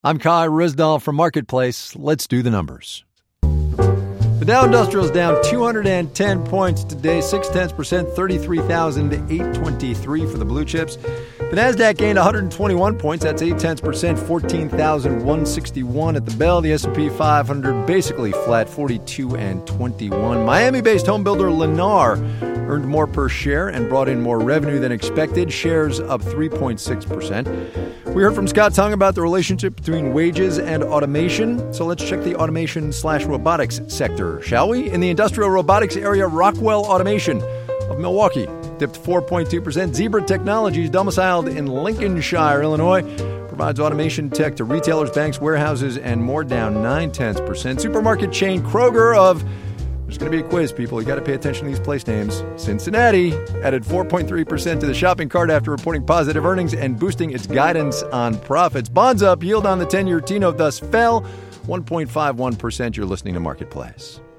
I'm Kai Rizdal from Marketplace. Let's do the numbers. The Dow Industrial is down 210 points today, 0.6%, 33,823 for the blue chips. The Nasdaq gained 121 points, that's 0.8%, 14,161 at the bell. The S&P 500 basically flat, 42 and 21. Miami-based home builder Lennar earned more per share and brought in more revenue than expected, shares up 3.6%. We heard from Scott Tung about the relationship between wages and automation, so let's check the automation/robotics sector, shall we? In the industrial robotics area, Rockwell Automation of Milwaukee dipped 4.2%. Zebra Technologies, domiciled in Lincolnshire, Illinois, provides automation tech to retailers, banks, warehouses, and more, down 0.9%. Supermarket chain Kroger of... There's going to be a quiz, people. You got to pay attention to these place names. Cincinnati added 4.3% to the shopping cart after reporting positive earnings and boosting its guidance on profits. Bonds up, yield on the 10-year T-note thus fell 1.51%. You're listening to Marketplace.